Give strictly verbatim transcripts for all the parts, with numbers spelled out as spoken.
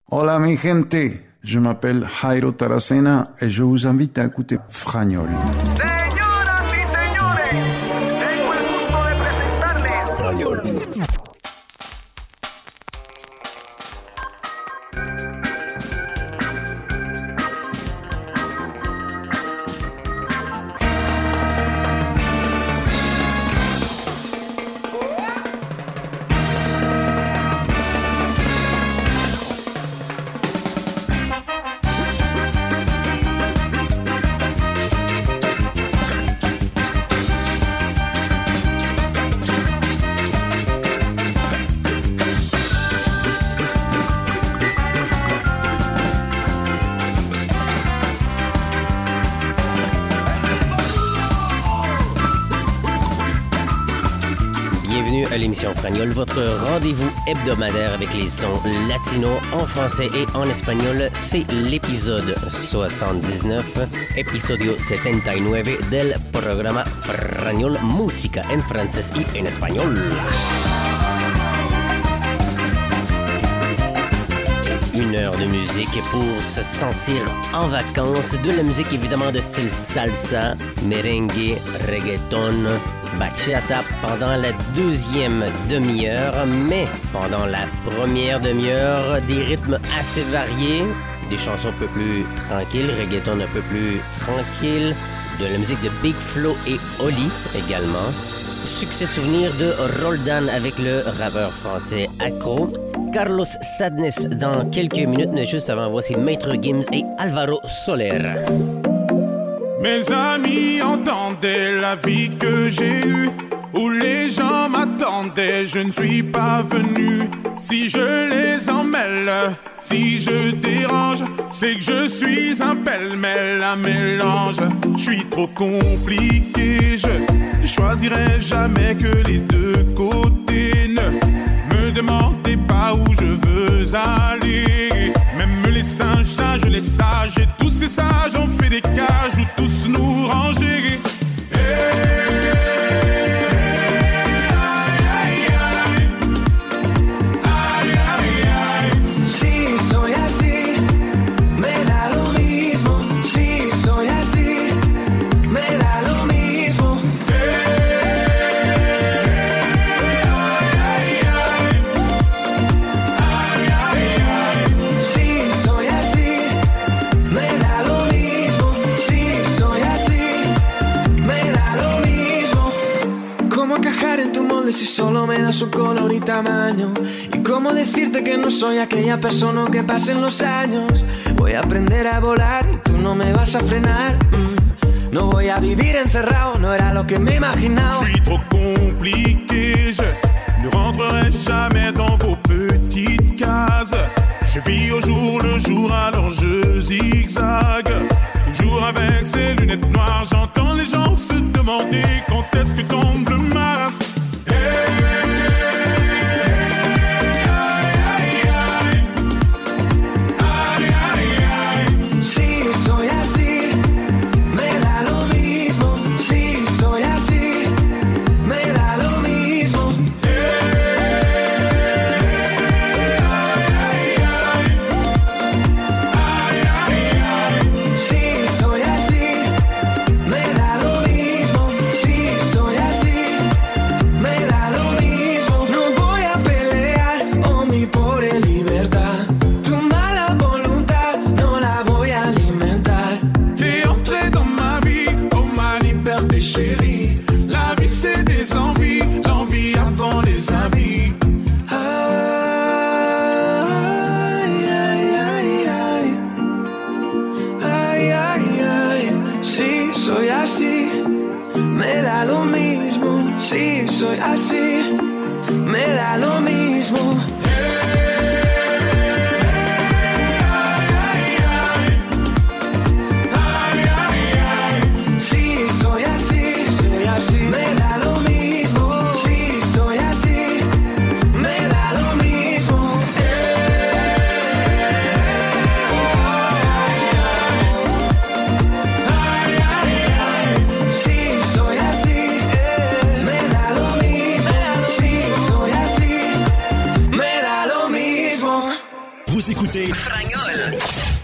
Hola mi gente, je m'appelle Jairo Taracena et je vous invite à écouter Fragnol. Señoras y señores, tengo el gusto de presentarles Fragnol. L'émission Fragnol, votre rendez-vous hebdomadaire avec les sons latinos en français et en espagnol. C'est l'épisode soixante-dix-neuf, episodio setenta y nueve del programa Fragnol, música en francés y en español. Une heure de musique pour se sentir en vacances. De la musique évidemment de style salsa, merengue, reggaeton, bachata pendant la deuxième demi-heure, mais pendant la première demi-heure, des rythmes assez variés, des chansons un peu plus tranquilles, reggaeton un peu plus tranquille, de la musique de Big Flo et Oli également. Succès souvenir de Roldan avec le rappeur français Acro. Carlos Sadness dans quelques minutes, mais juste avant, voici Maître Gims et Alvaro Soler. Mes amis entendaient la vie que j'ai eue, où les gens m'attendaient, je ne suis pas venu. Si je les emmêle, si je dérange, c'est que je suis un pêle-mêle, un mélange. Je suis trop compliqué, je choisirai jamais que les deux côtés. Ne me demandez pas où je veux aller. Même les singes, sages, les sages, et tous ces sages ont fait des cages où tous nous ranger. Hey. Si solo me das un color y tamaño. Y cómo decirte que no soy aquella persona que pasen los años. Voy a aprender a volar y tú no me vas a frenar. mm. No voy a vivir encerrado, no era lo que me imaginaba. Je suis trop compliqué, je ne rentrerai jamais dans vos petites cases. Je vis au jour le jour, alors je zigzague. Toujours avec ces lunettes noires, j'entends les gens se demander quand est-ce que tombe le masque. Soy así, me da lo mismo. Me Fragnol.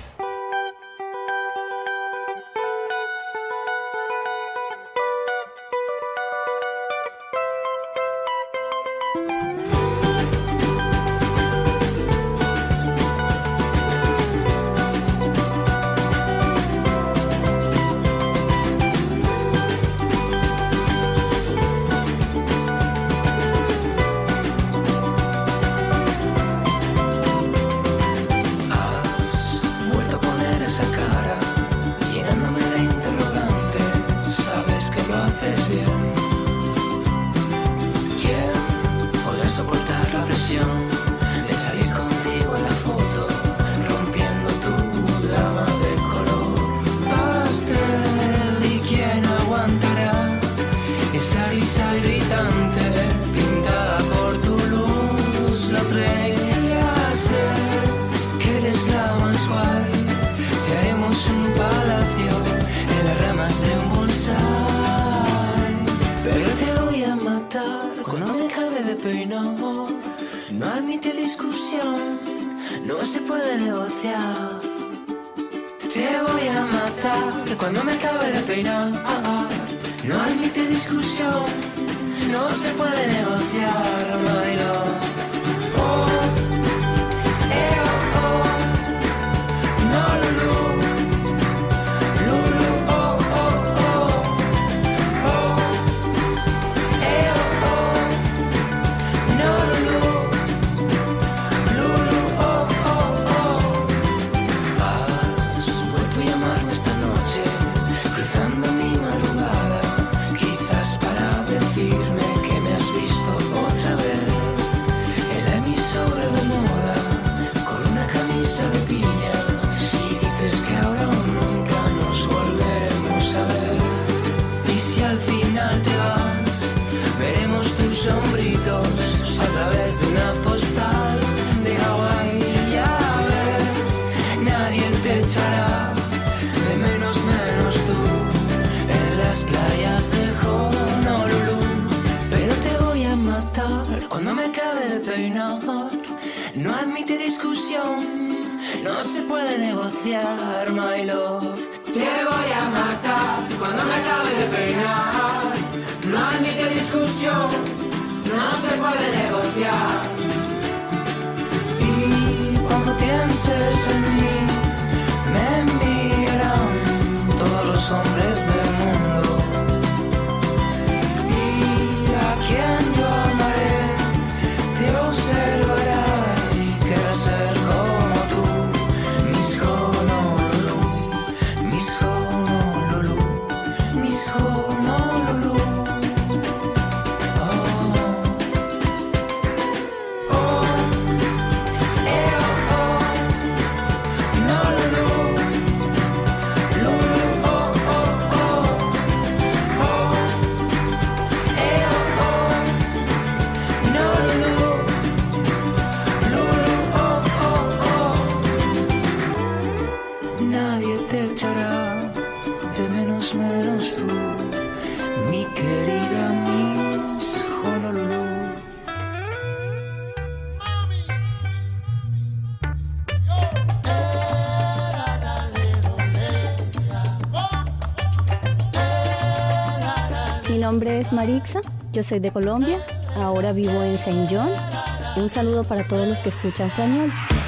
Mi nombre es Marixa, yo soy de Colombia, ahora vivo en Saint John. Un saludo para todos los que escuchan Fragnol.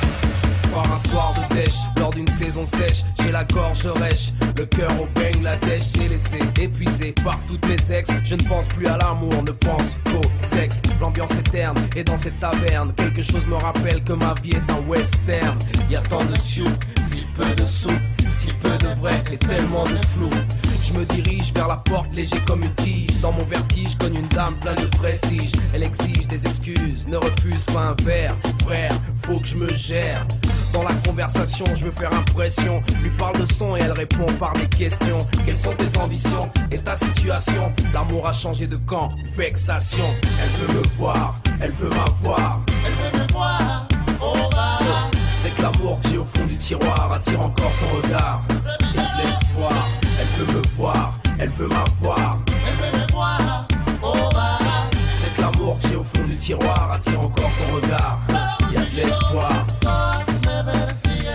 Par un soir de pêche, lors d'une saison sèche, j'ai la gorge rêche, le cœur au Bangladesh. J'ai laissé épuisé par toutes mes ex. Je ne pense plus à l'amour, ne pense qu'au sexe. L'ambiance est terne et dans cette taverne, quelque chose me rappelle que ma vie est un western. Y a tant de sioux, si peu de sous, si peu de vrai et tellement de flou. Je me dirige vers la porte léger comme une tige. Dans mon vertige, cogne une dame pleine de prestige. Elle exige des excuses, ne refuse pas un verre. Frère, faut que je me gère. Dans la conversation, je veux faire impression. Lui parle de son et elle répond par des questions. Quelles sont tes ambitions et ta situation? L'amour a changé de camp, vexation. Elle veut me voir, elle veut m'avoir. Elle veut me voir, au bar. C'est que l'amour que j'ai au fond du tiroir attire encore son regard et l'espoir. Elle veut me voir, elle veut m'avoir. Elle veut me voir, au bar. C'est que l'amour que j'ai au fond du tiroir attire encore son regard. Y'a de l'espoir.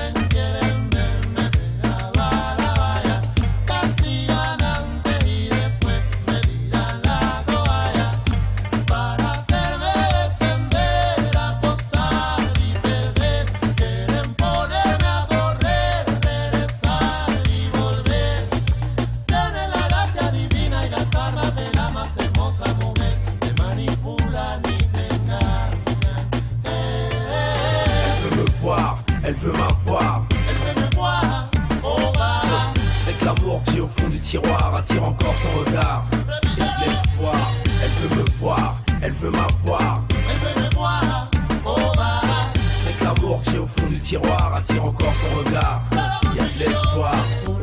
veut m'avoir. Elle veut me voir, oh va. C'est que l'amour qui est au fond du tiroir attire encore son regard. Et de l'espoir, elle veut me voir, elle veut m'avoir. Elle veut me voir, oh va. C'est que l'amour qui est au fond du tiroir attire encore son regard. Y'a de l'espoir.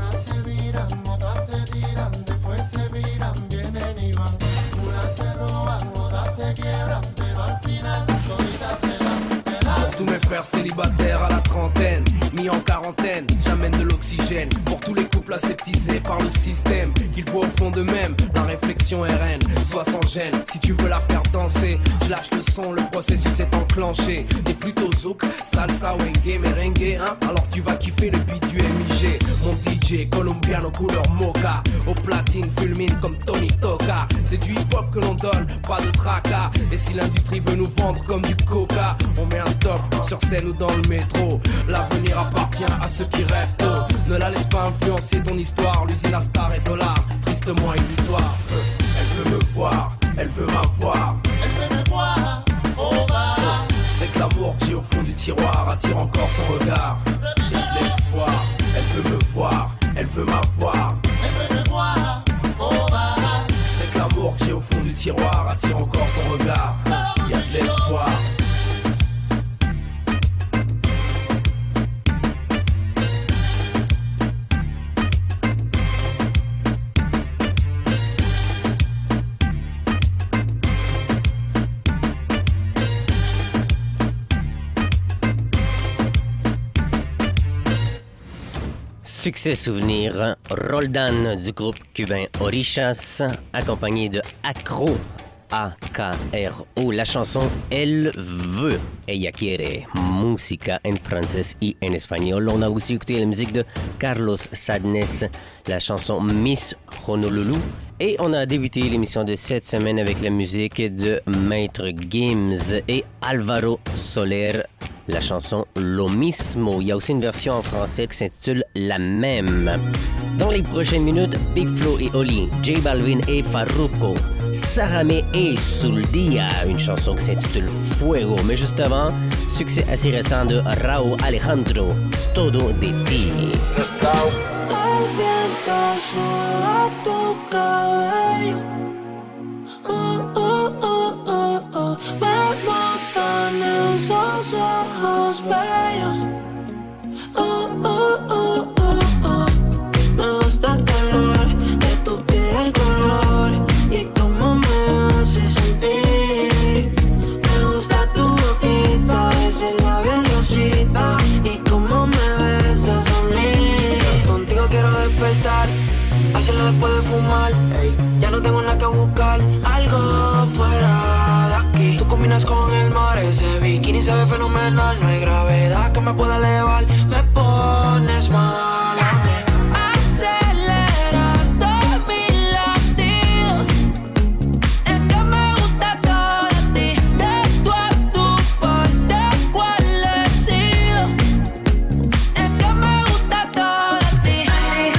Pour tous mes frères célibataires à la trentaine, mis en quarantaine, j'amène de l'oxygène. Pour tous les couples aseptisés par le système, qu'ils voient au fond d'eux-mêmes, la réflexion est reine. Sois sans gêne, si tu veux la faire danser, je lâche le son, le processus est enclenché. T'es plutôt zouk, salsa, wengue, merengue, hein. Alors tu vas kiffer le beat du M I G. Mon D J, colombiano couleur mocha, au platine fulmine comme Tony Toka. C'est du hip-hop que l'on donne, pas de tracas. Et si l'industrie veut nous vendre comme du coca, on met un stop sur scène ou dans le métro. L'avenir appartient à ceux qui rêvent tôt. Ne la laisse pas influencer ton histoire. L'usine à star et dollars, tristement illusoire. Elle veut me voir, elle veut m'avoir. Elle veut me voir, oh va. C'est que l'amour qui est au fond du tiroir attire encore son regard. Et de l'espoir, elle veut me voir, elle veut m'avoir. Elle veut me voir, oh va. C'est que l'amour qui est au fond du tiroir attire encore son regard. Il y a de l'espoir. Succès souvenir, Roldan du groupe cubain Orishas, accompagné de Acro, A K R O, la chanson Elle veut, Ella quiere, música en français et en espagnol. On a aussi écouté la musique de Carlos Sadness, la chanson Miss Honolulu. Et on a débuté l'émission de cette semaine avec la musique de Maître Gims et Alvaro Soler, la chanson Lo Mismo. Il y a aussi une version en français qui s'intitule La Même. Dans les prochaines minutes, Big Flo et Oli, J Balvin et Farruko, Sarame et Zuldia, une chanson qui s'intitule Fuego. Mais juste avant, succès assez récent de Rauw Alejandro, Todo de ti. El viento soba tu cabello. Uh, uh, uh, uh, uh. Me matan esos ojos bellos. Uh, uh, uh, uh, uh. Me gusta el color de tu piel, el color y cómo me hace sentir. Me gusta tu boquita, ese labio rosita y cómo me besas a mí. Contigo quiero despertar, hacerlo después de fumar. Ya no tengo nada que buscar, algo fuera de aquí. Tú combinas con el mar, ese bikini se ve fenomenal. No hay gravedad que me pueda elevar, me pones mal a mí. Aceleras todos mis latidos. Es que me gusta todo de ti, de tú a tú, por de cuál he sido. Es que me gusta todo de ti. Es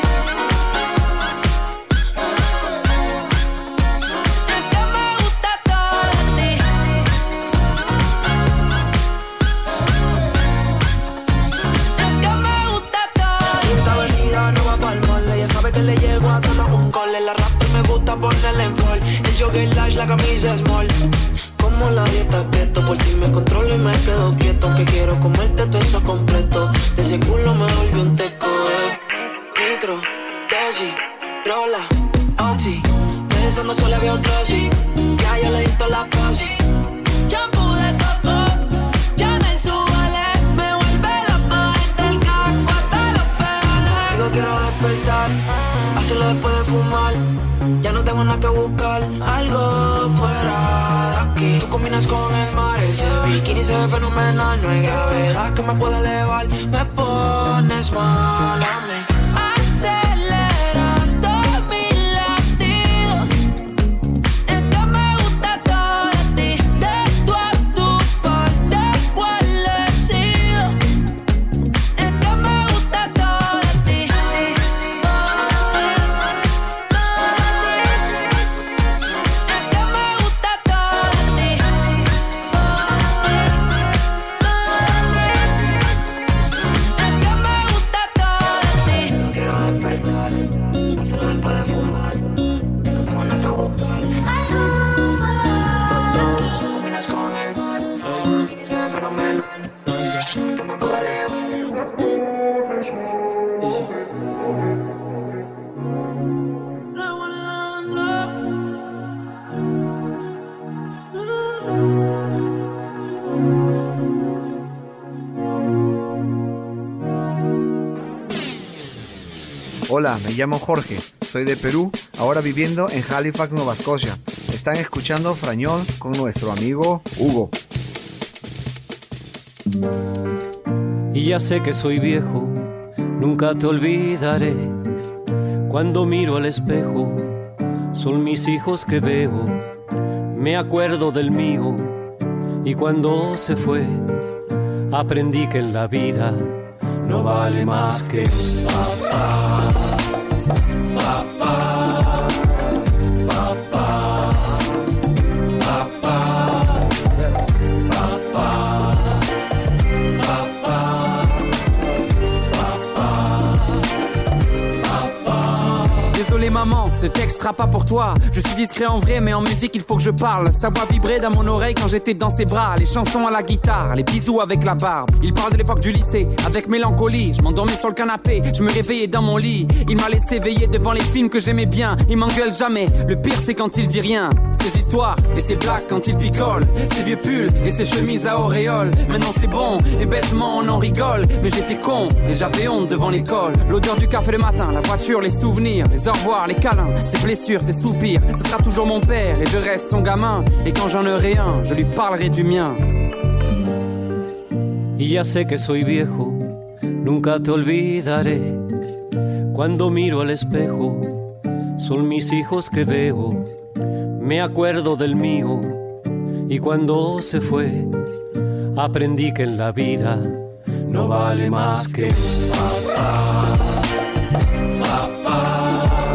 que me gusta todo de ti. Es que me gusta todo. Quinta avenida no va pa'l mall. Ella sabe que le llego a todo un call. La rap me gusta ponerle en fall. El jogger large, la camisa small. Como la dieta keto, por ti me controlo y me quedo quieto. Que quiero comerte todo eso completo. De ese culo me volvió un teco, eh. Micro, dosis, rola, oxi. Pensando solo había un trozi. Ya yo le di toda la posi. Shampoo de coco, ya me subale. Me vuelve loco desde el casco hasta los pedales. Digo quiero despertar, hacerlo después de fumar. Ya no tengo nada que buscar, algo fuera de aquí. Tú combinas con el mar, ese bikini se ve fenomenal. No hay gravedad que me pueda elevar, me pones mal a mí. Aceleras todos mis latidos. Es que me gusta todo de ti, de tú a tú, por de cuál he sido. Es que me gusta todo de ti. Es que me gusta todo de ti. Hola, me llamo Jorge, soy de Perú, ahora viviendo en Halifax, Nueva Escocia. Están escuchando Frañol con nuestro amigo Hugo. Y ya sé que soy viejo, nunca te olvidaré. Cuando miro al espejo, son mis hijos que veo. Me acuerdo del mío, y cuando se fue, aprendí que en la vida no vale más que papá, papá, papá, papá, papá, papá, papá. Désolé maman, ce texte sera pas pour toi. Je suis discret en vrai, mais en musique il faut que je parle. Sa voix vibrait dans mon oreille quand j'étais dans ses bras. Les chansons à la guitare, les bisous avec la barbe. Il parle de l'époque du lycée, avec mélancolie. Je m'endormais sur le canapé, je me réveillais dans mon lit. Il m'a laissé veiller devant les films que j'aimais bien. Il m'engueule jamais, le pire c'est quand il dit rien. Ses histoires et ses blagues quand il picole. Ses vieux pulls et ses chemises à auréole. Maintenant c'est bon, et bêtement on en rigole. Mais j'étais con, et j'avais honte devant l'école. L'odeur du café le matin, la voiture, les souvenirs, les au revoir, les câlins, ses blessures, ses soupirs. Ce sera toujours mon père et je reste son gamin. Et quand j'en aurai un, je lui parlerai du mien. Y ya sé que soy viejo, nunca te olvidaré. Cuando miro al espejo, son mis hijos que veo. Me acuerdo del mío, y cuando se fue, aprendí que en la vida no vale más que papá, papá.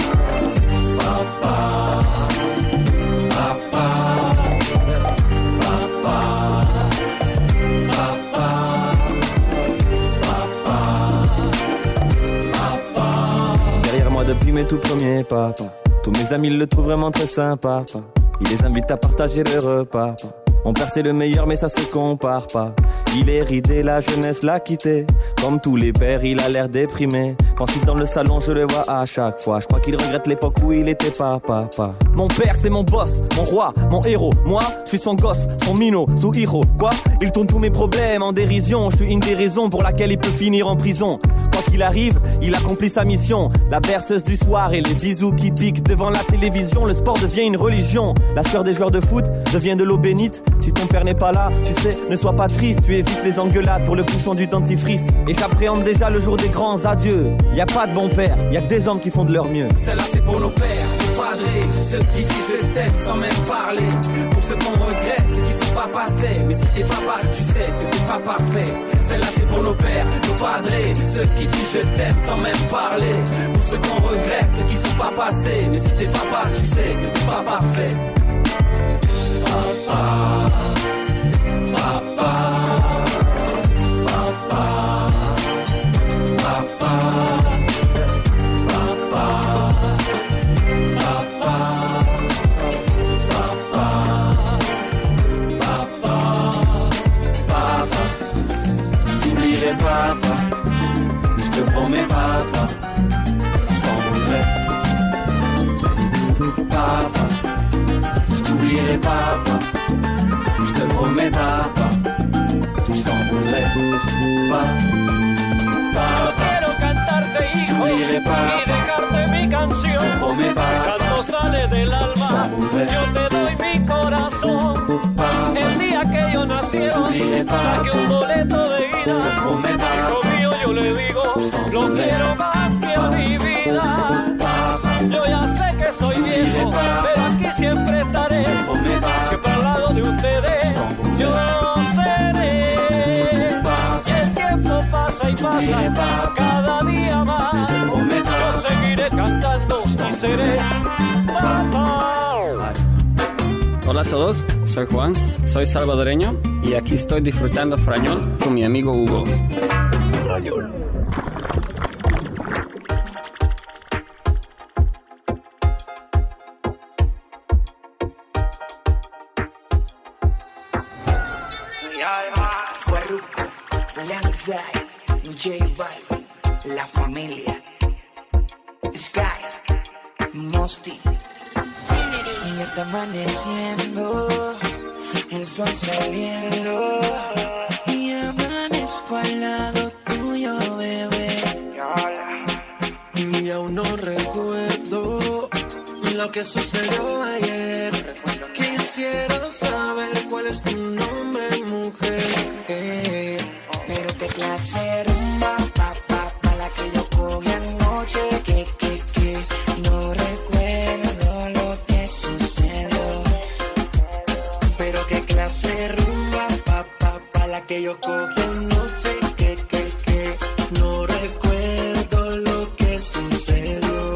Depuis mes tout premiers pas, pas. Tous mes amis le trouvent vraiment très sympa, pas. Il les invite à partager le repas, pas. Mon père c'est le meilleur mais ça se compare pas. Il est ridé, la jeunesse l'a quitté. Comme tous les pères, il a l'air déprimé. Pensif dans le salon, je le vois à chaque fois. Je crois qu'il regrette l'époque où il était pas papa. Mon père c'est mon boss, mon roi, mon héros. Moi, je suis son gosse, son minot, sous héros. Quoi? Il tourne tous mes problèmes en dérision. Je suis une des raisons pour laquelle il peut finir en prison. Quoi qu'il arrive, il accomplit sa mission. La berceuse du soir et les bisous qui piquent devant la télévision. Le sport devient une religion. La sœur des joueurs de foot devient de l'eau bénite. Si ton père n'est pas là, tu sais, ne sois pas triste. Tu évites les engueulades pour le bouchon du dentifrice. Et j'appréhende déjà le jour des grands adieux. Y a pas de bon père, y a que des hommes qui font de leur mieux. Celle-là c'est pour nos pères, nos padrés, ceux qui disent je t'aime sans même parler. Pour ceux qu'on regrette, ceux qui sont pas passés. Mais si t'es papa, tu sais que t'es pas parfait. Celle-là c'est pour nos pères, nos padrés, ceux qui disent je t'aime sans même parler. Pour ceux qu'on regrette, ceux qui sont pas passés. Mais si t'es papa, tu sais que t'es pas parfait. Papa, papa, papa, papa, papa, papa, papa. Je t'oublierai papa, je te promets papa, je t'en voudrais. Papa, je t'oublierai papa, je te promets papa, je t'en voudrais pas. Quiero cantarte hijo y dejarte mi canción. El canto sale del alma, yo te doy mi corazón. El día que ellos nacieron, saqué un boleto de ida. Hijo mío, yo le digo, lo quiero más que a mi vida. Yo ya sé que soy viejo, pero aquí siempre estaré. Siempre al lado de ustedes, yo seré. Y el tiempo pasa y pasa, cada día más. Yo seguiré cantando y seré papá. Hola a todos, soy Juan, soy salvadoreño y aquí estoy disfrutando Frañol con mi amigo Hugo. Frañol. J Balvin, La Familia, Sky, Mosty. Y ya está amaneciendo, el sol saliendo, y amanezco al lado tuyo, bebé. Y aún lo que sucedió ayer. Quisiera saber cuál es tu nombre, mujer. Eh. Pero qué clase de rumba, pa, pa, pa, la que yo cogí anoche. Que, que, que, no recuerdo lo que sucedió. Pero qué clase de rumba, pa, pa, pa, la que yo cogí anoche. Que, que, que, no recuerdo lo que sucedió.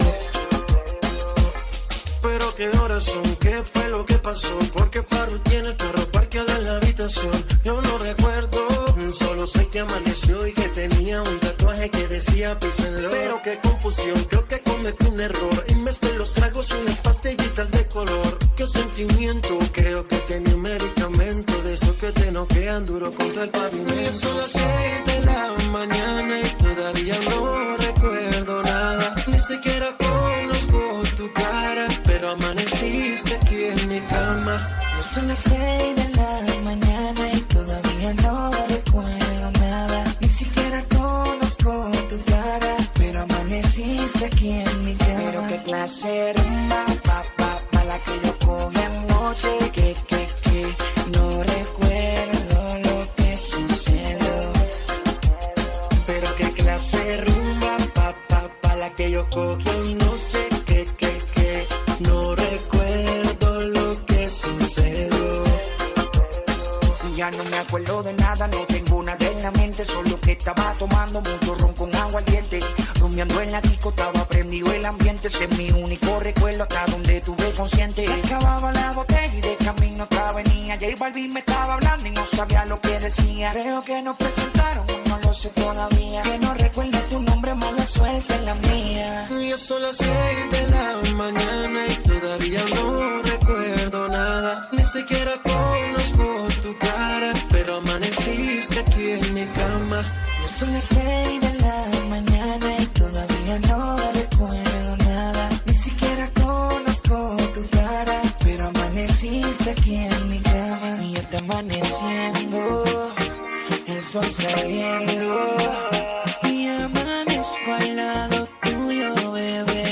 Pero qué horas son, qué fue lo que pasó. Porque Faru tiene el carro parqueado en la habitación. Yo no recuerdo, solo sé que amaneció y que tenía un tatuaje que decía Peace and Love. Pero qué confusión, creo que cometí un error y mezclé los tragos y unas pastillitas de color. Qué sentimiento, creo que tenía un medicamento de esos que te noquean duro contra el pavimento. Y son las seis de la mañana y todavía no recuerdo nada. Ni siquiera conozco tu cara, pero amaneciste aquí en mi cama. Ya son las seis de la mañana y todavía no recuerdo nada. Ni siquiera conozco tu cara, pero amaneciste aquí en mi cama. Pero qué clase de rumba, pa, pa, pa, la que yo cogí anoche. Que, que, que, no recuerdo lo que sucedió. Pero qué clase de rumba, pa, pa, pa, la que yo cogí anoche. Que, que, que, no recuerdo lo que sucedió. Ya no me acuerdo de nada, no tengo nada en la mente. Solo que estaba tomando mucho ron con agua al diente. Rumiando en la disco, estaba prendido el ambiente. Ese es mi único recuerdo hasta donde tuve consciente. Acababa la botella y de camino otra venía. J Balvin me estaba hablando y no sabía lo que decía. Creo que nos presentaron, no lo sé todavía. Que no recuerdo tu nombre, mala suerte en la mía. Ya son las seis de la mañana y todavía no recuerdo nada. Ni siquiera conozco tu cara, pero amaneciste aquí en mi cama. Ya son las seis de la mañana y todavía no recuerdo nada. Ni siquiera conozco tu cara, pero amaneciste aquí en mi cama. Y ya está amaneciendo, el sol saliendo, y amanezco al lado tuyo, bebé.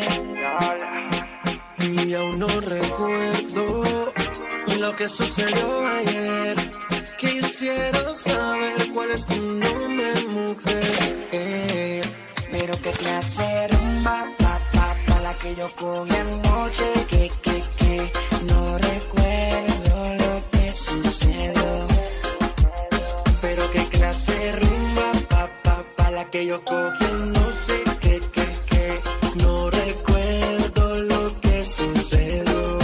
Y aún no recuerdo lo que sucedió ayer. Quisiera saber cuál es tu nombre, mujer. Eh. Pero qué clase de rumba, pa, pa, pa, la que yo cogí anoche. Que, que, que, no recuerdo lo que sucedió. Pero qué clase de rumba, pa, pa, pa, la que yo cogí anoche. Que, que, que, no recuerdo lo que sucedió.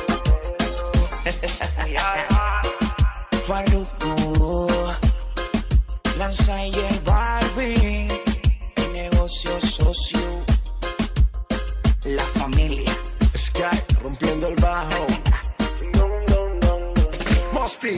Farruko, Lanza y el Balvin, el negocio socio, la familia. Sky rompiendo el bajo. Mosty.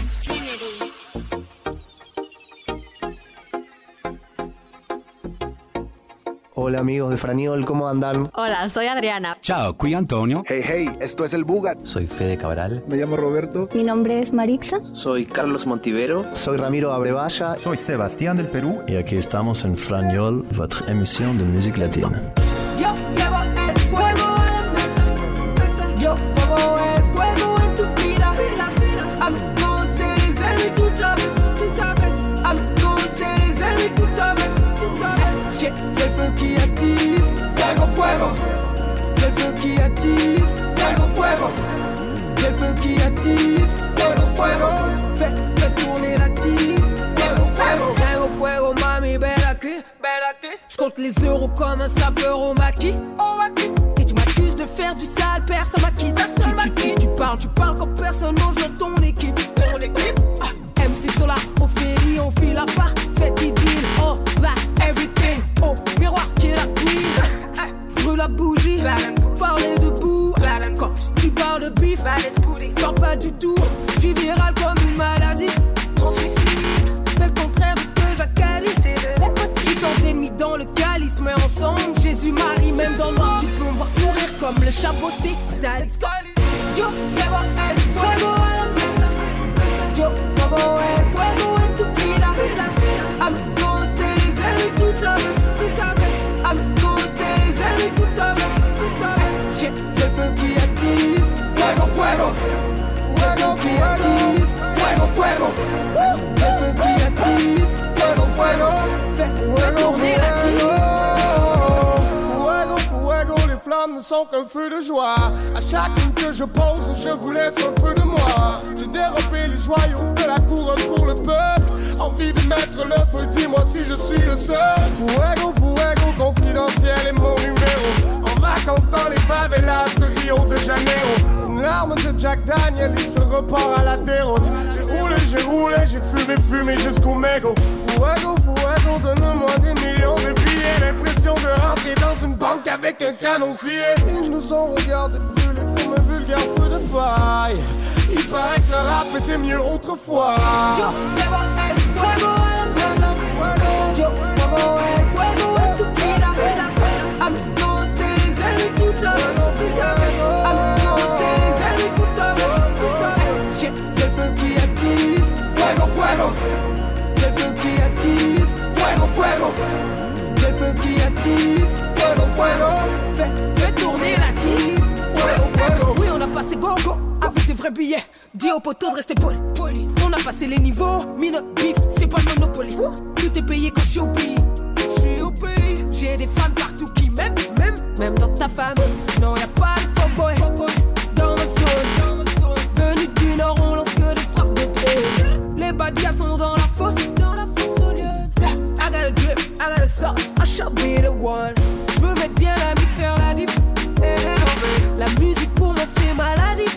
Hola amigos de Franiol, ¿cómo andan? Hola, soy Adriana. Ciao, qui Antonio. Hey, hey, esto es el Bugat. Soy Fede Cabral. Me llamo Roberto. Mi nombre es Marixa. Soy Carlos Montivero. Soy Ramiro Abrevaya. Soy Sebastián del Perú. Y aquí estamos en Franiol, votre émission de musique latine. Yo llevo el fuego a la mesa. Yo pongo el fuego en tu vida. I'm gonna ser les ennemis, tú sabes. I'm gonna ser les ennemis, tú sabes. J'ai le feu qui attise, fuego, fuego. Le feu qui attise, fuego, fuego. Le feu qui attise, fuego, fuego. Fais, fais tourner la tise, fuego, fuego. Fuego, fuego, mami, ven aquí, ven aquí. J'compte les euros comme un sapeur au maquis. Et tu m'accuses de faire du sale, personne m'a quitté. Tu, tu, tu, tu parles, tu parles quand personne n'ose dans ton équipe. Ton équipe. Ah. M C Solar, au ferry, on file à part. Faites idylle, oh, that, everything. Oh, miroir qui est la queen. Brûle la bougie, parler debout. Quand tu parles de bif, parle pas du tout. Tu viral comme une maladie. Ton suicide, fais le contraire de ce que j'accalie. Tu sens t'ennemis dans le calice, mais ensemble, Jésus-Marie, même dans le noir, tu peux me voir sourire comme le chaboté d'Alice. Yo, llevo el fuego a la mesa. Yo pongo el fuego en tu vida. I'm gonna ser les ennemis, tú sabes. I'm gonna ser les ennemis, tú sabes. J'ai le feu qui fais, fais tourner la tire. Fuego, fuego, les flammes ne sont qu'un feu de joie. À chacune que je pose, je vous laisse un peu de moi. J'ai dérobé les joyaux de la couronne pour le peuple. Envie de mettre le feu, dis-moi si je suis le seul. Fuego, fuego, confidentiel est mon numéro. En vacances dans les favelas de Rio de Janeiro. Une larme de Jack Daniel et je repars à la déroute. J'ai roulé, j'ai roulé, j'ai fumé, fumé jusqu'au mégot. Fuego, fuego, donne-moi des millions de billets. L'impression de rentrer dans une banque avec un canoncier. Ils nous ont regardé brûler comme un vulgaire feu de paille. Il paraît que le rap était mieux autrefois. Yo, llevo el fuego a la mesa. Yo pongo el fuego en tu vida. Amigos, c'est les ennemis, tout ça. Amigos, c'est les ennemis, tout ça. J'ai le feu qui attise. Fuego, fuego. Le feu qui attise. Fuego, fuego. Le feu qui attise. Fuego, fuego. Fais, fais tourner la tise. Fuego, fuego. Oui, on a passé go, go. Avec de vrais billets, dis aux potos de rester poli, poli. On a passé les niveaux, mine, bif, c'est pas le Monopoly. Tout est payé quand je suis au pays. Je suis au pays. J'ai des fans partout qui m'aiment, même, même dans ta famille. Non, y'a pas de faux boy dans ma zone. Venu du nord, on lance que des frappes de trop. Les bad guys sont dans la fosse, dans la fosse au lieu. I got a drip, I got a sauce, I shall be the one. J'veux mettre bien la vie, faire la diff. La musique pour moi c'est maladie.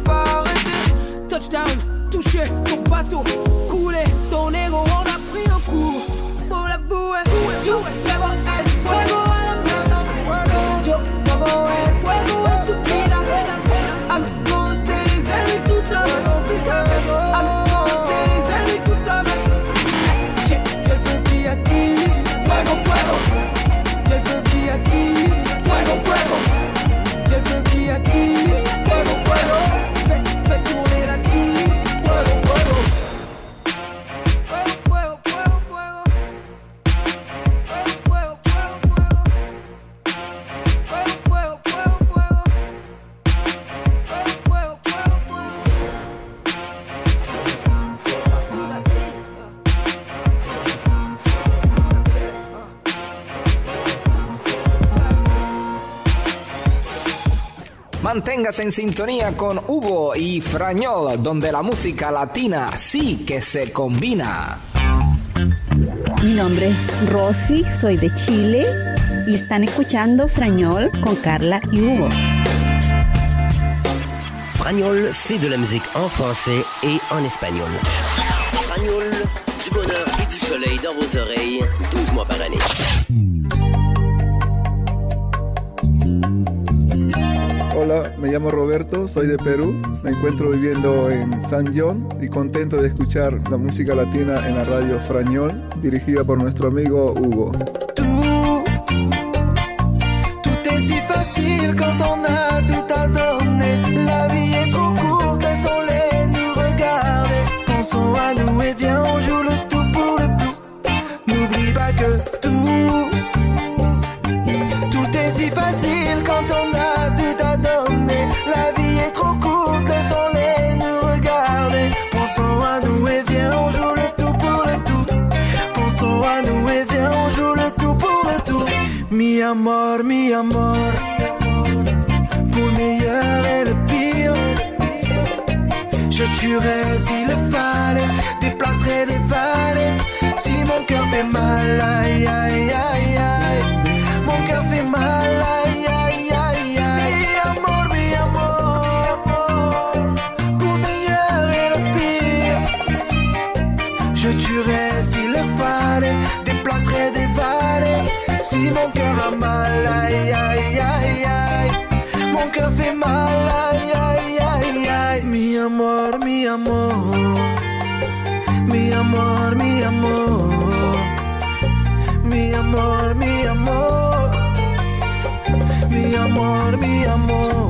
Touchdown, touché ton bateau, coulé ton ego, on a pris un coup. Faut l'avouer, yo, llevo el fuego a la mesa. Yo pongo el fuego en tu vida. Amigos, c'est les ennemis, tout ça. Amigos, c'est les ennemis, tout ça. J'ai le feu qui attise, fuego, fuego. J'ai le feu qui attise, fuego, fuego. J'ai le feu qui attise, fuego, fuego. Fais, fais tourner la tise, fuego, fuego. Fuego, fuego, fuego, fuego. Fuego, fuego, fuego, fuego. Fuego, fuego, fuego, fuego. Fuego, fuego, fuego, fuego. Manténgase en sintonía con Hugo y Frañol, donde la música latina sí que se combina. Mi nombre es Rosy, soy de Chile y están escuchando Frañol con Carla y Hugo. Fragnol, c'est de la musique en français et en espagnol. Fragnol, du bonheur et du soleil dans vos oreilles, douze mois par année. Hola, me llamo Roberto, soy de Perú, me encuentro viviendo en San John y contento de escuchar la música latina en la radio Frañol, dirigida por nuestro amigo Hugo. Tout, tout est si facile quand on a tout à donner. La vie est trop courte, laissons-les nous regarder. Pensons à nous et viens, on joue le tout pour le tout. N'oublie pas que tout, tout est si facile quand on a tout à donner. La vie est trop courte, laissons-les nous regarder. Pensons à nous et viens, on joue le tout pour le tout. Pensons à nous et viens, on joue le tout pour le tout. Mi amor, mi amor, pour le meilleur et le pire. Je tuerais s'il le fallait, déplacerais des vallées. Si mon cœur fait mal, aïe aïe aïe aïe. Mon cœur fait mal, aïe aïe aïe aïe. Mi amor, mi amor, pour le meilleur et le pire. Je tuerais s'il le fallait, déplacerais des vallées. Si mon cœur a mal, aïe aïe aïe aïe. Mon cœur fait mal, aïe aïe aïe aïe. Mi amor, mi amor, mi amor, mi amor, mi amor, mi amor, mi amor, mi amor.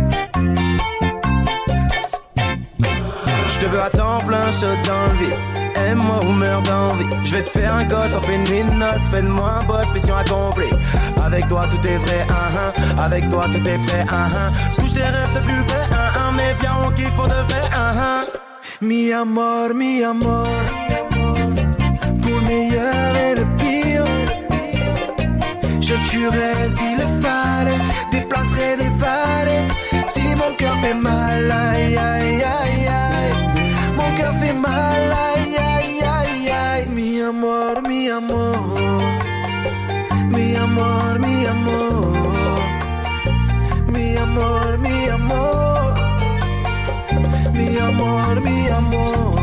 Je te veux à temps plein, chaud dans le vide. Aime-moi ou meurs d'envie. Je vais te faire un gosse, on fait une nuit de noces. Fais de moi un boss, mission accomplie. Avec toi tout est vrai, hein, hein. Avec toi tout est fait, hein, hein. Touche tes rêves de plus près, hein, hein. Mais viens, on kiffe pour de vrai, hein, hein. Mi amor, mi amor. Pour le meilleur et le pire. Je tuerai s'il le fallait. Déplacerai des vallées. Si mon cœur fait mal, aïe, aïe, aïe, aïe. Mon cœur fait mal, aïe, aïe, aïe, aïe. Mi amor, mi amor. Mi amor, mi amor. Mi amor, mi amor. Mi amor, mi amor.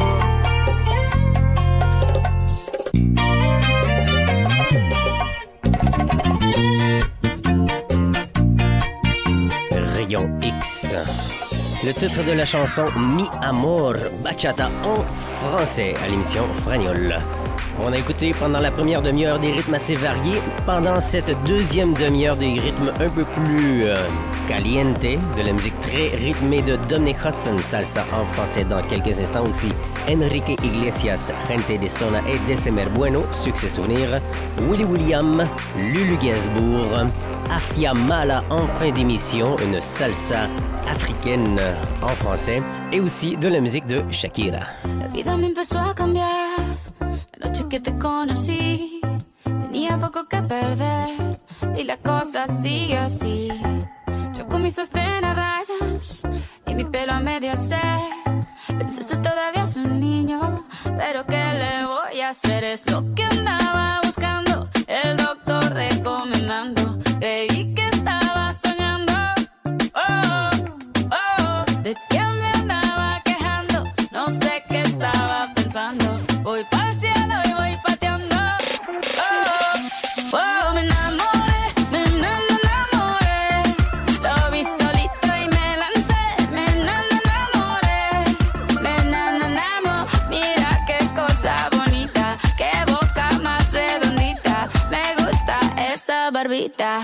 Rayon X. Le titre de la chanson Mi Amor, Bachata en français à l'émission Fragnol. On a écouté pendant la première demi-heure des rythmes assez variés. Pendant cette deuxième demi-heure des rythmes un peu plus euh, caliente, de la musique très rythmée de Dominic Hudson, salsa en français dans quelques instants aussi. Enrique Iglesias, Gente de Zona et Desemer Bueno, succès souvenir. Willie William, Lulu Gainsbourg, Afia Mala en fin d'émission, une salsa africaine en français. Et aussi de la musique de Shakira. La vida me empezó a cambiar. La noche que te conocí, tenía poco que perder y la cosa sigue así. Yo con mis sostén a rayas y mi pelo a medio hacer. Pensaste todavía es un niño, pero ¿qué le voy a hacer? Es lo que andaba buscando, el doctor recomendando. Creí que estaba soñando, oh, oh, de que me andaba quejando. No sé qué estaba pensando. Voy pa'l cielo y voy pateando. Oh, oh, me enamoré, me enamoré. Lo vi solito y me lancé. Me enamoré, me enamoré. Mira qué cosa bonita, qué boca más redondita. Me gusta esa barbita.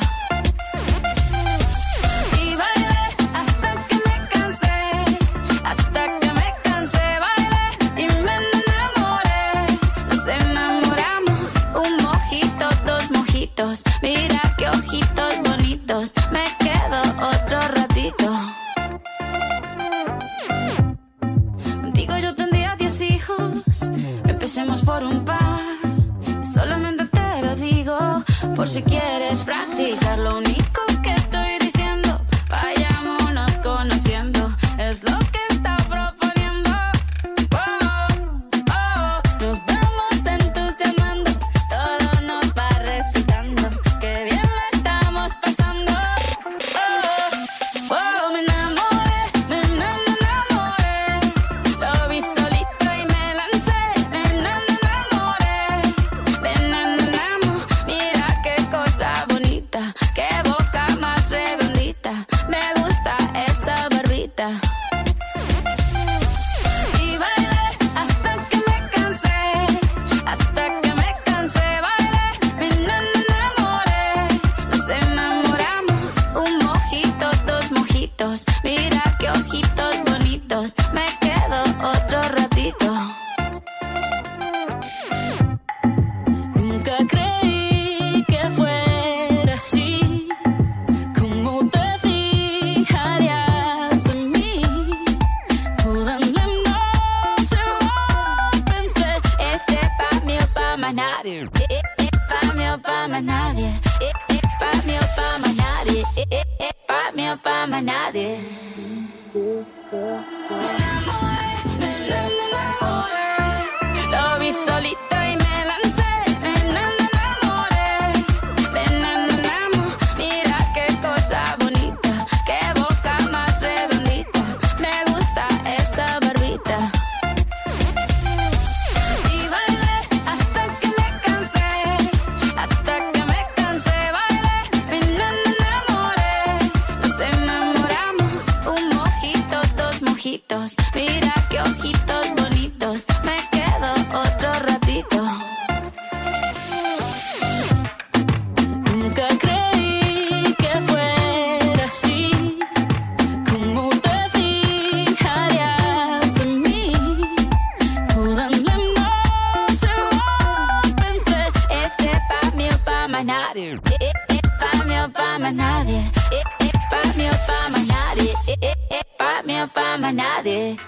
Y bailé hasta que me cansé, hasta que me cansé. Bailé y me enamoré. Nos enamoramos, un mojito, dos mojitos. Mira qué ojitos bonitos. Me quedo otro ratito. Contigo yo tendría diez hijos. Empecemos por un par. Solamente te lo digo por si quieres practicar. Lo único que estoy diciendo, vayámonos conociendo. Es lo que está proponiendo. Oh, oh, nos vamos entusiasmando. Todo nos va recitando. Qué bien lo estamos pasando. Oh, oh, me enamoré, me enamoré. Lo vi solito y me lancé. Me enamoré, me enamoramos. Mira qué cosa bonita, qué boca más redondita. Me gusta esa barbita. Y bailé hasta que me cansé, hasta que me cansé. Bailé, me enamoré. Nos enamoramos, un mojito, dos mojitos. Mira qué ojitos bonitos. Me quedo otro ratito. Nunca creí que fuera así. ¿Cómo te fijarías en mí? Toda la noche lo pensé. Este pa' mí o pa' más nadie. Eh, eh, eh, pa' mí o pa' más nadie. Eh, eh, pa' mí o pa' más nadie. Eh, eh, eh, pa' mí o pa' más nadie. Me enamoré, me enamoré. Lo vi solito y me lancé. Me enamoré, me enamoramos. Mira qué cosa bonita, qué boca más redondita. Me gusta esa barbita. Y bailé hasta que me cansé, hasta que me cansé. Bailé, me enamoré. Nos enamoramos, un mojito, dos mojitos. Mira qué ojitos bonitos. Me quedo otro ratito. Eh, eh, eh, pa' mí o pa' más nadie. Eh, eh, pa' mí o pa' más nadie. Eh, eh, eh, pa' mí o pa' más nadie.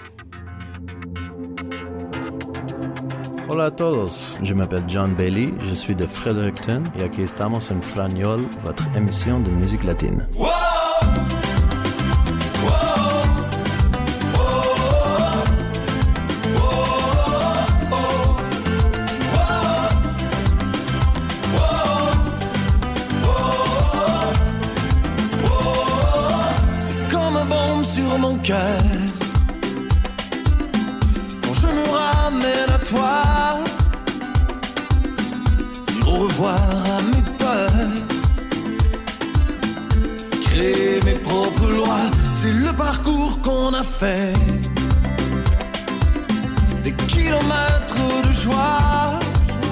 Hola a todos, je m'appelle John Bailey, je suis de Fredericton et aquí estamos en Franiol, votre émission de musique latine. Wow! Wow! C'est comme un baume sur mon cœur quand je me ramène à toi. Au revoir à mes peurs, créer mes propres lois, c'est le parcours qu'on a fait. Des kilomètres de joie,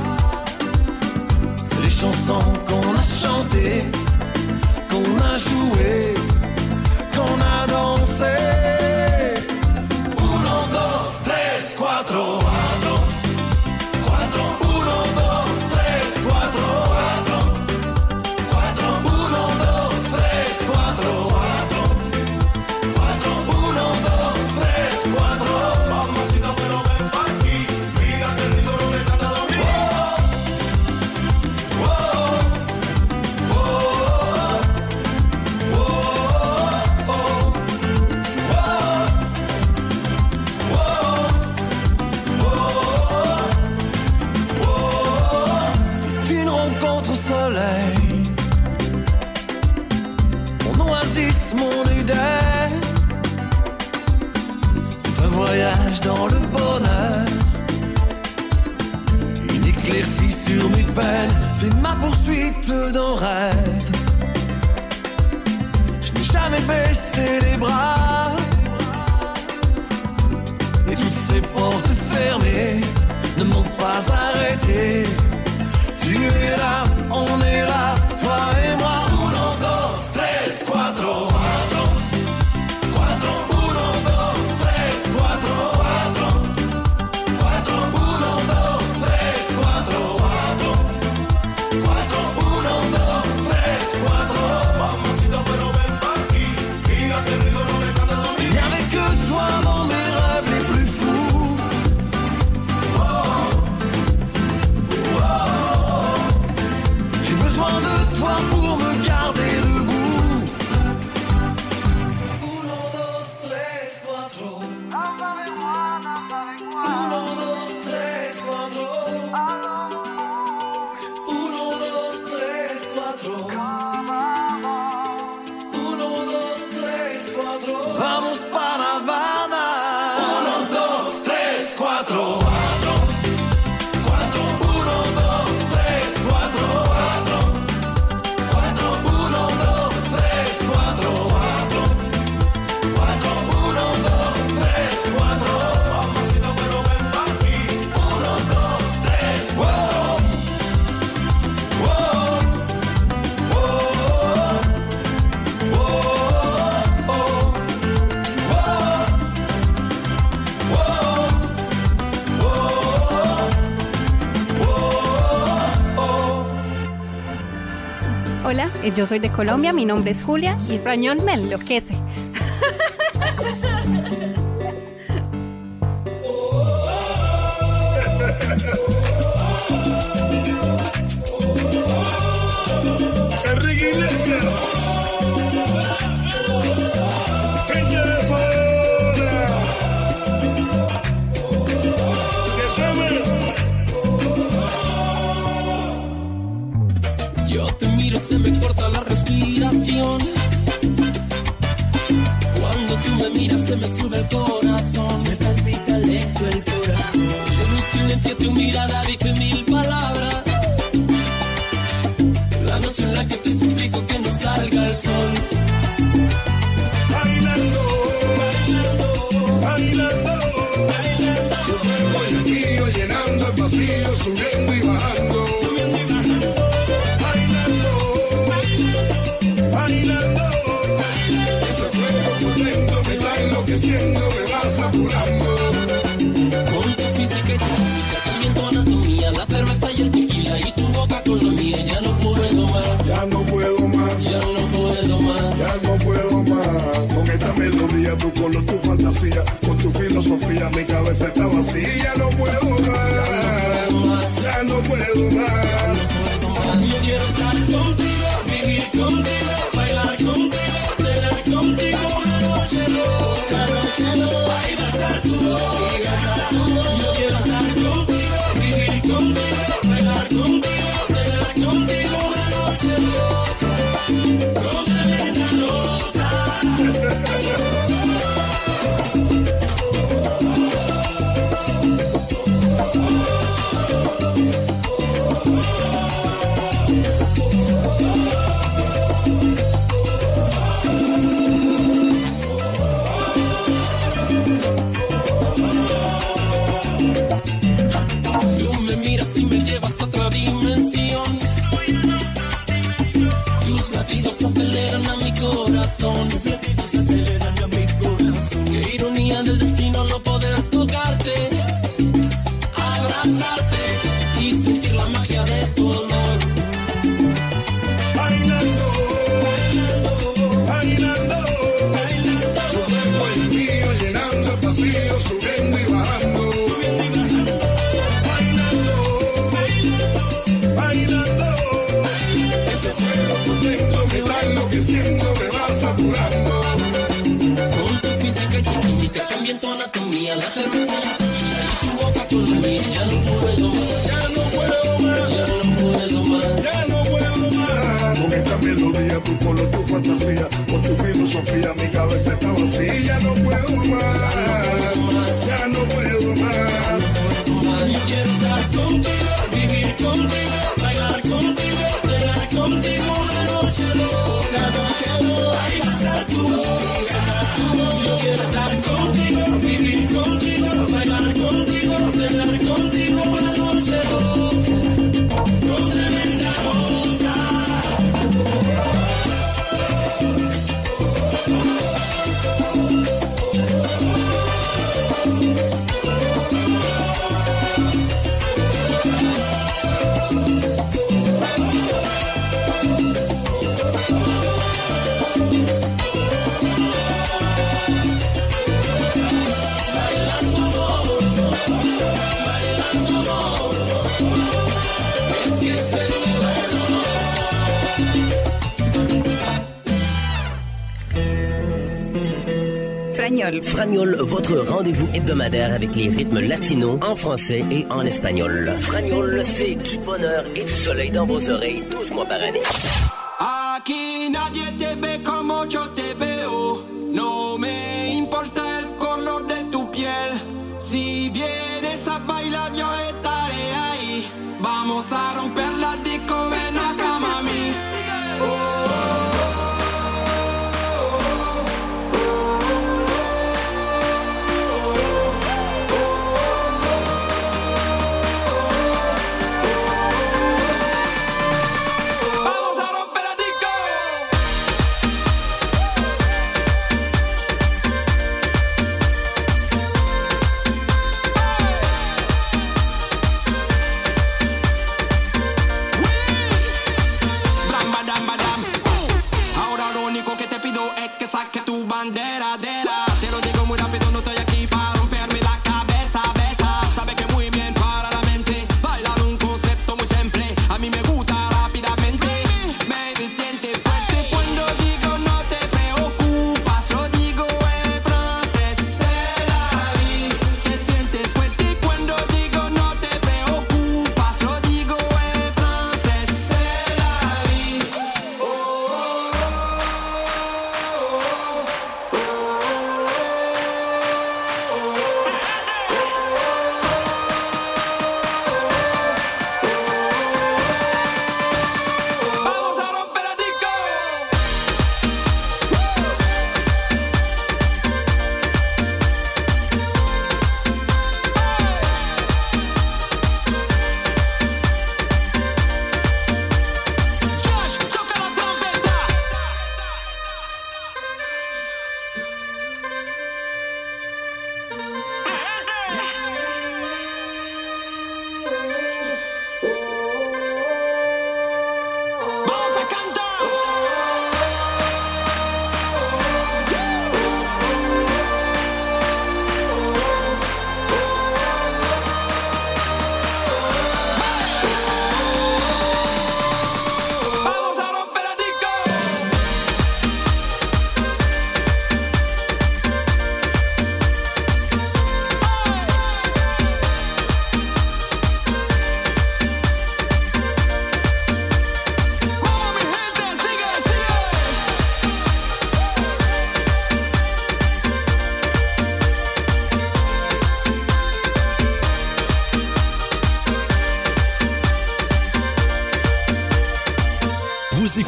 c'est les chansons qu'on a chantées, qu'on a jouées, qu'on a dansé. Uno, dos, tres, cuatro. Dans le bonheur, une éclaircie sur mes peines, c'est ma poursuite d'un rêve. Je n'ai jamais baissé les bras, et toutes ces portes fermées ne m'ont pas arrêté. Tu es là, on est là, toi et moi. Uno, dos, tres, cuatro. Hola, yo soy de Colombia, mi nombre es Julia y Frañol me enloquece. Enrique Iglesias. Yo te miro, se me corta la respiración. Cuando tú me miras, se me sube el corazón. Me palpita lento el corazón. En un silencio tu mirada dice mil palabras. La noche en la que te suplico que no salga el sol. Bailando, bailando, bailando. Yo tengo el mío llenando el vacío, subiendo y bajando. Subiendo y bajando. Bailando, bailando, bailando. Ese fuego por dentro me va enloqueciendo, me va saturando. Con tu física y tu química, también tu anatomía, la cerveza y el tequila y tu boca con la mía, ya no puedo más. Ya no puedo más, ya no puedo más, ya no puedo más. Con esta melodía, tu color, tu fantasía, con tu filosofía, mi cabeza está vacía. Ya no puedo más, ya no puedo más. Yo quiero estar contigo, vivir contigo, bailar contigo, tener contigo una noche loca, noche loca, y besar tu boca. Yo quiero estar contigo, vivir contigo, bailar contigo, tener contigo una noche loca, con tremenda nota. Aceleran a mi corazón, tus latidos aceleran a mi corazón. Qué ironía del destino no poder tocarte, abrazarte y sentir la magia de tu olor. Bailando, bailando, bailando, bailando. Tu cuerpo el mío llenando el pasillo, subiendo y bajando, subiendo y bajando. Bailando, bailando, bailando. Ese fuego por dentro me va enloqueciendo, me va saturando. Con tu física y tu química cambian tu anatomía, la cerveza y la tequila y tu boca con la mía. Ya no puedo más, ya no puedo más, ya no puedo más, ya no puedo más. Con esta melodía, tu color, tu fantasía, con tu filosofía, mi cabeza está vacía. Ya no puedo más, ya no puedo más. Yo quiero estar contigo, vivir contigo, bailar contigo, tener contigo una noche loca, noche loca, y besar tu boca. Yo quiero estar contigo, vivir contigo, bailar contigo, tener contigo una noche loca, con tremenda nota. Fragnol. Fragnol, votre rendez-vous hebdomadaire avec les rythmes latinos en français et en espagnol. Fragnol, c'est du bonheur et du soleil dans vos oreilles douze mois par année. Aquí nadie te ve como yo te veo. No me importa el color de tu piel. Si vienes a bailar yo estaré ahí. Vamos a romper la disco, ven acá mami. Oh. Saque tu bandera, dera. Te lo digo muy rápido, no estoy aquí para romperme la cabeza, besa. Sabe que muy bien para la mente. Bailar un concepto muy simple. A mí me gusta rápidamente. Baby, siente fuerte cuando digo no te preocupas. Lo digo en francés, c'est la vie. Te sientes fuerte cuando digo no te preocupas. Lo digo en francés, c'est la vie. Oh, oh, oh.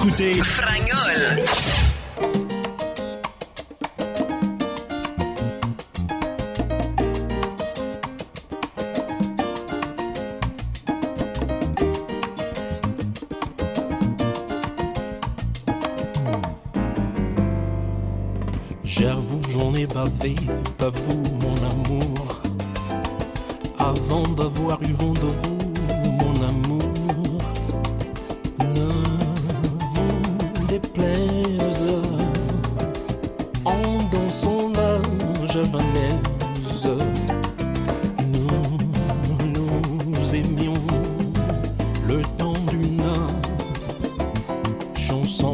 écoutez Fragnol. J'avoue, j'en ai bavé, pas vous, mon amour. Avant d'avoir eu vent de vous, mon amour, ne vous déplaise. En dansant la javanaise, nous nous aimions le temps d'une chanson.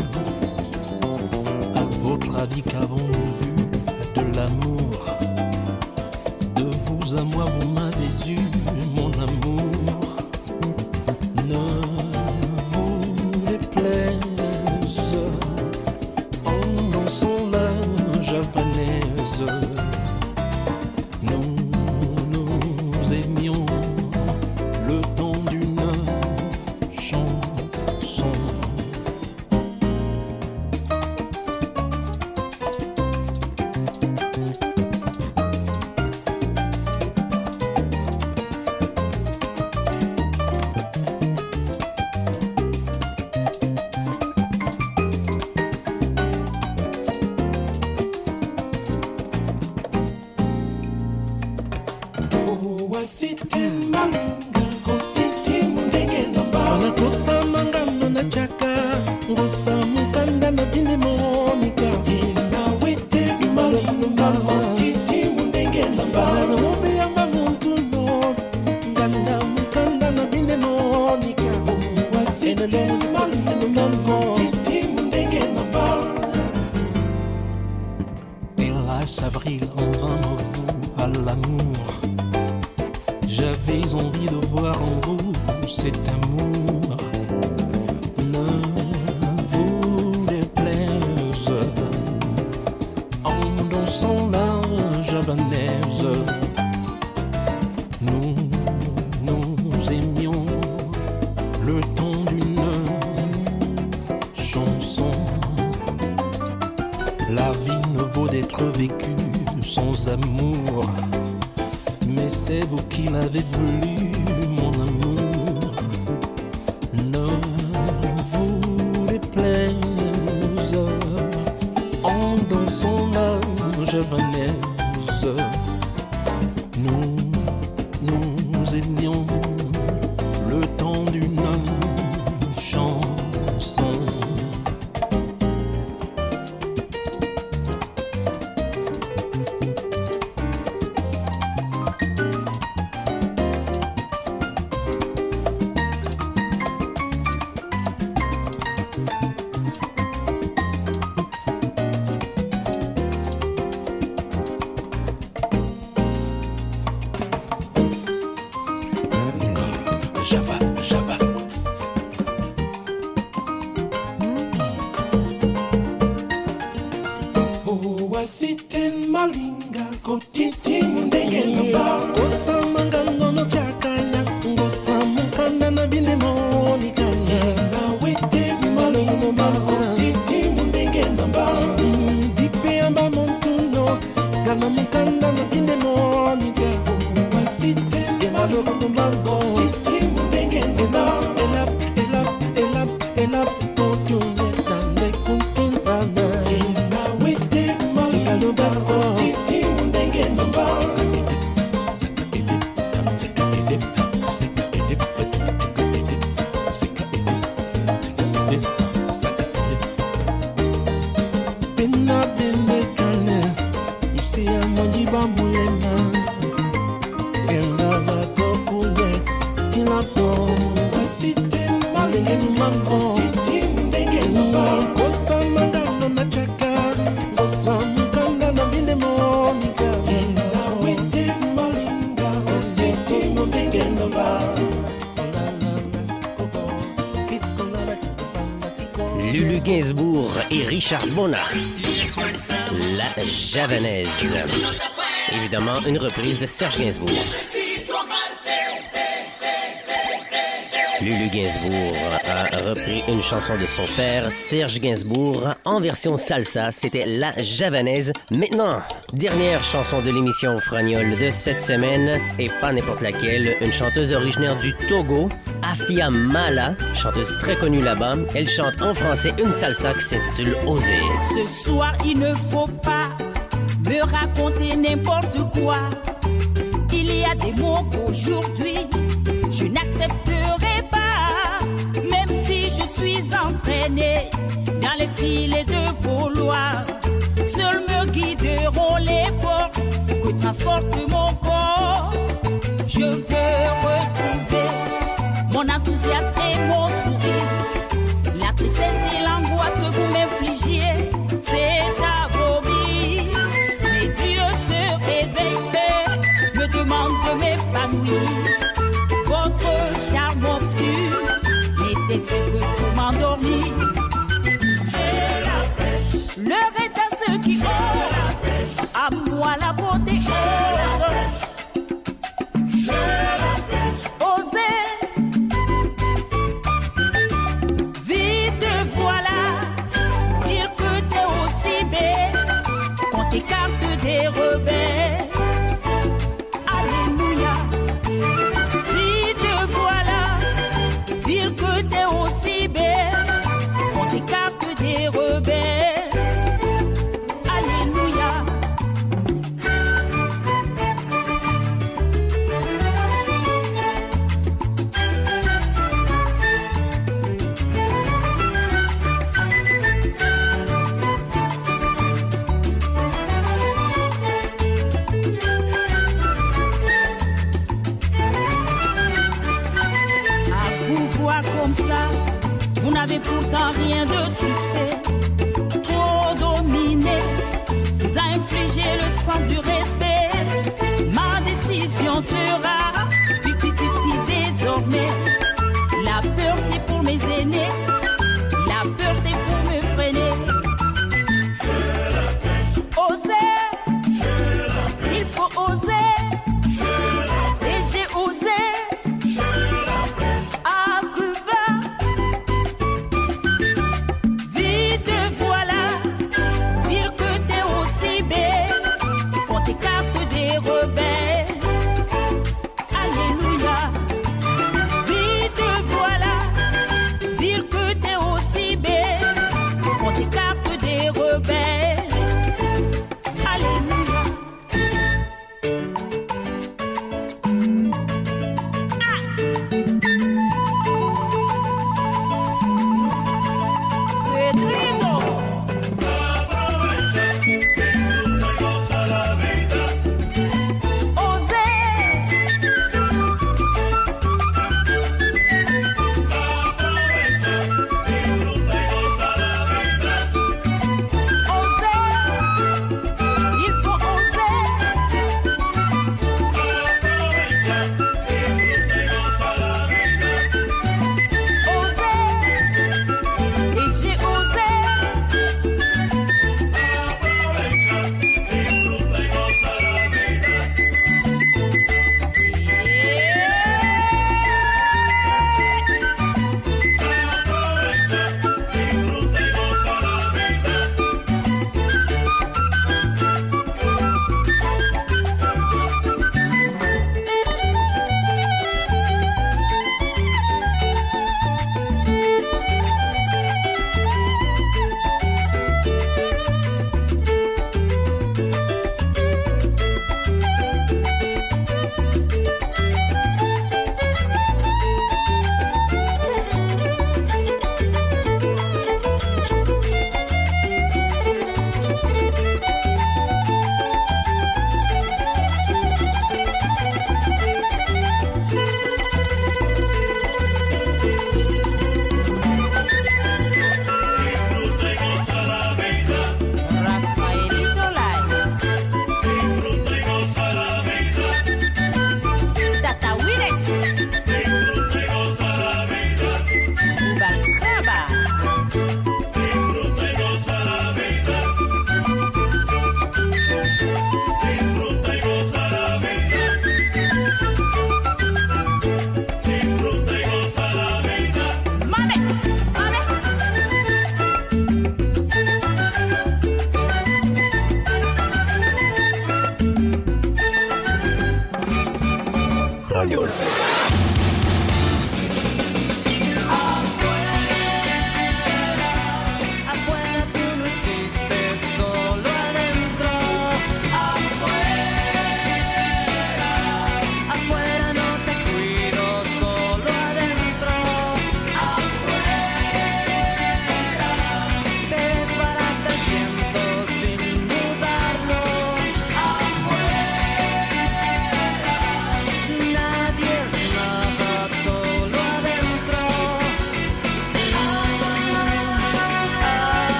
À votre avis, qu'avons-nous vu de l'amour? De vous à moi, vous m'avez eu, mon amour. Ne vous déplaise. En dansant la javanaise, nous nous aimions le temps d'une chanson. Hélas, avril, en vain me voue à l'amour. J'avais envie de voir en vous cet amour. Ne vous déplaise. En dansant la javanaise, nous nous aimions le temps d'une chanson. La vie ne vaut d'être vécue sans amour. Mais c'est vous qui l'avez voulu, mon amour. Ne vous déplaise. En dansant la javanaise, nous nous aimions le temps d'une chanson. Java, Java. Oh, wasiten malinga kotiti mundenge namba. Kosa mangano no chakanya, kosa mukanda na bine monika. Na wete malinga ma kotiti mundenge namba. Dipe amba montuno, kana mukanda na bine monika. Wasiten malinga mango. Enough, enough, enough, enough, enough to do it and they couldn't run it. Now we take money and no better for Titi Mundenge number. Pina bene kane, you see I'm on Jiba Mulena. And I go kule, kila to. Sitting maling in mango, sitting dingin number. Kosa mangano na chaka, kosa mukanda na bine monika. Na wete malinga, sitting dingin number. Lulu Gainsbourg et Richard Bona. La Javanaise. Évidemment, une reprise de Serge Gainsbourg. Lulu Gainsbourg a repris une chanson de son père, Serge Gainsbourg, en version salsa. C'était La Javanaise. Maintenant, dernière chanson de l'émission Fragnole de cette semaine, et pas n'importe laquelle, une chanteuse originaire du Togo, Afia Mala, chanteuse très connue là-bas. Elle chante en français une salsa qui s'intitule Oser. Ce soir, il ne faut pas me raconter n'importe quoi. Il y a des mots qu'aujourd'hui je n'accepterai pas, même si je suis entraînée dans les filets de vos lois. Seuls me guideront les forces que transporte mon corps. Je veux retrouver mon enthousiasme et mon sourire. La tristesse et l'angoisse que vous m'infligiez, c'est abominable. Mais Dieu se réveille et me demande de m'épanouir. Votre charme obscur n'était fait que pour m'endormir. J'ai la pêche. L'heure est à ceux qui osent. À moi la beauté ose. J'ai la pêche. Osez. Vite voilà. Dire que t'es aussi belle qu'on t'écarte des rebelles. Alléluia. Dire que t'es aussi belle, qu'on t'écarte des rebelles. Alléluia. Comme ça, vous n'avez pourtant rien de suspect. Trop dominé, vous a infligé le sens du respect. Ma décision sera cinquante-cinquante désormais. La peur c'est pour mes aînés, la peur c'est pour me freiner. Oser, il faut oser. Et j'ai osé.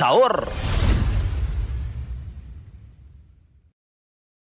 favor.